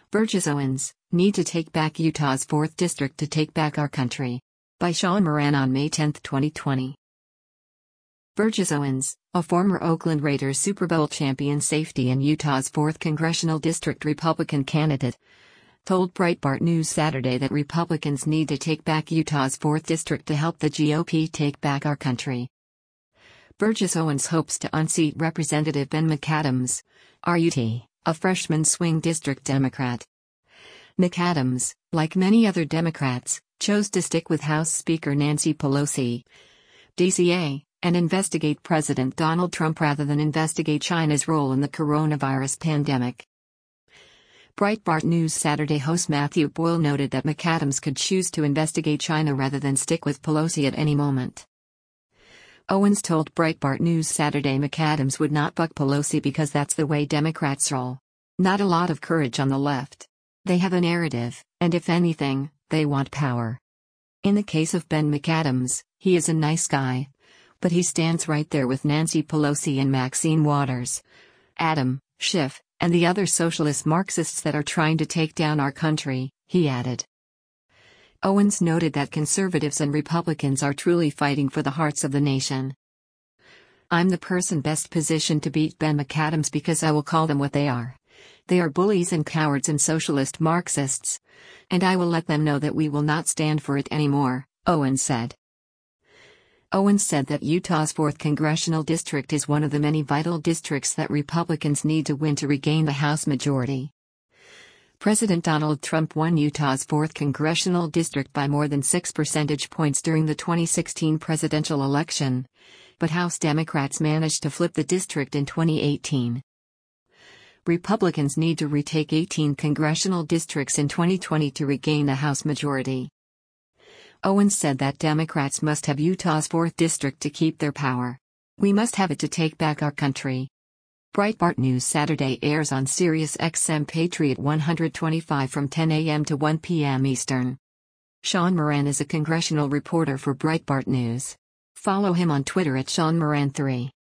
Burgess Owens, Need to Take Back Utah's 4th District to Take Back Our Country. By Sean Moran on May 10, 2020. Burgess Owens, a former Oakland Raiders Super Bowl champion safety and Utah's 4th Congressional District Republican candidate, told Breitbart News Saturday that Republicans need to take back Utah's 4th District to help the GOP take back our country. Burgess Owens hopes to unseat Representative Ben McAdams, RUT, a freshman swing district Democrat. McAdams, like many other Democrats, chose to stick with House Speaker Nancy Pelosi, DCA, and investigate President Donald Trump rather than investigate China's role in the coronavirus pandemic. Breitbart News Saturday host Matthew Boyle noted that McAdams could choose to investigate China rather than stick with Pelosi at any moment. Owens told Breitbart News Saturday McAdams would not buck Pelosi because that's the way Democrats roll. Not a lot of courage on the left. They have a narrative, and if anything, they want power. In the case of Ben McAdams, he is a nice guy. But he stands right there with Nancy Pelosi and Maxine Waters, Adam Schiff, and the other socialist Marxists that are trying to take down our country, he added. Owens noted that conservatives and Republicans are truly fighting for the hearts of the nation. I'm the person best positioned to beat Ben McAdams because I will call them what they are. They are bullies and cowards and socialist Marxists. And I will let them know that we will not stand for it anymore, Owens said. Owens said that Utah's 4th Congressional District is one of the many vital districts that Republicans need to win to regain the House majority. President Donald Trump won Utah's 4th Congressional District by more than 6 percentage points during the 2016 presidential election, but House Democrats managed to flip the district in 2018. Republicans need to retake 18 congressional districts in 2020 to regain the House majority. Owens said that Democrats must have Utah's 4th district to keep their power. We must have it to take back our country. Breitbart News Saturday airs on Sirius XM Patriot 125 from 10 a.m. to 1 p.m. Eastern. Sean Moran is a congressional reporter for Breitbart News. Follow him on Twitter at SeanMoran3.